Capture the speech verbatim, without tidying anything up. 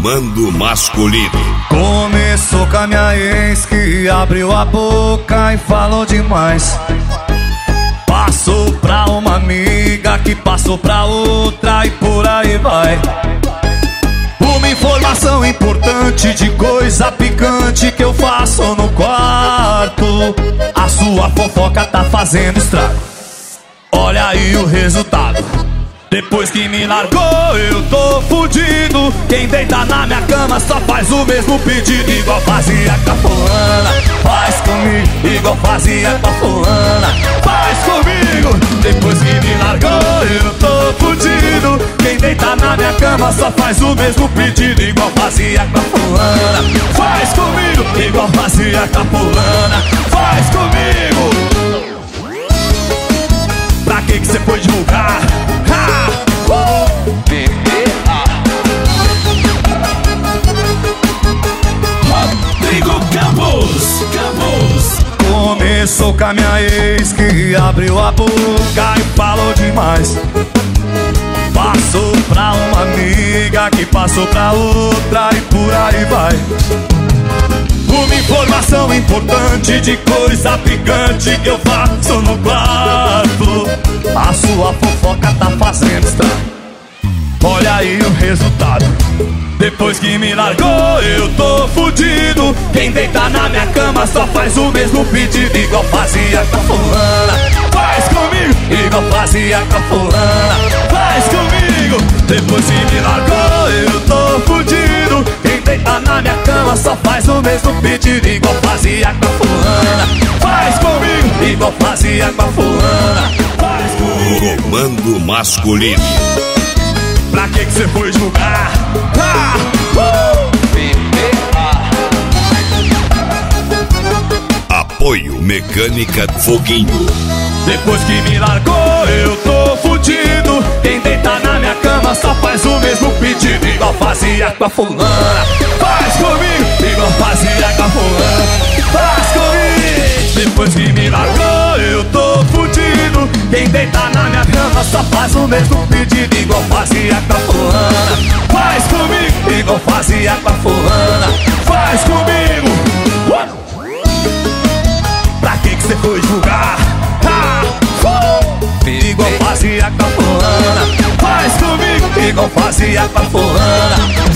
Comando masculino. Começou com a minha ex que abriu a boca e falou demais. Passou pra uma amiga que passou pra outra e por aí vai. Uma informação importante de coisa picante que eu faço no quarto. A sua fofoca tá fazendo estrago. Olha aí o resultado. Depois que me largou eu tô fudido. Quem deita na minha cama só faz o mesmo pedido. Igual fazia com a fulana, faz comigo. Igual fazia com a fulana, faz comigo. Depois que me largou eu tô fudido. Quem deita na minha cama só faz o mesmo pedido. Igual fazia com a fulana, faz comigo. Igual fazia com a fulana, faz comigo. Pra que que cê foi divulgar? Ha! Uh! Rodrigo Campos, Campos. Começou com a minha ex que abriu a boca e falou demais. Passou pra uma amiga que passou pra outra e por aí vai. Uma informação importante de coisa picante que eu faço no quarto. A sua fofoca tá fazendo estrago. Olha aí o resultado. Depois que me largou eu tô fudido. Quem deita na minha cama só faz o mesmo pedido. Igual fazia com a fulana, faz comigo. Igual fazia com a fulana, faz comigo. Depois que me largou eu tô fudido. Quem deita na minha cama só faz o mesmo pedido. Igual fazia com a fulana, faz comigo. Igual fazia com a fulana, faz comigo. Comando masculino. Pra que que cê foi julgar? Ah! Uh! Apoio Mecânica Foguinho. Depois que me largou eu tô fudido. Quem deita na minha cama só faz o mesmo pedido. Igual fazia com a fulana, faz comigo. Igual fazia com a fulana, faz comigo. Depois que me largou eu tô fudido. Quem deita na minha cama só faz o mesmo pedido. Igual fazia com a fulana, faz comigo. Igual fazia com a fulana, faz comigo. Uh! Pra que que cê foi julgar? Ah! Uh! Igual fazia com a fulana, faz comigo. Igual fazia com a fulana,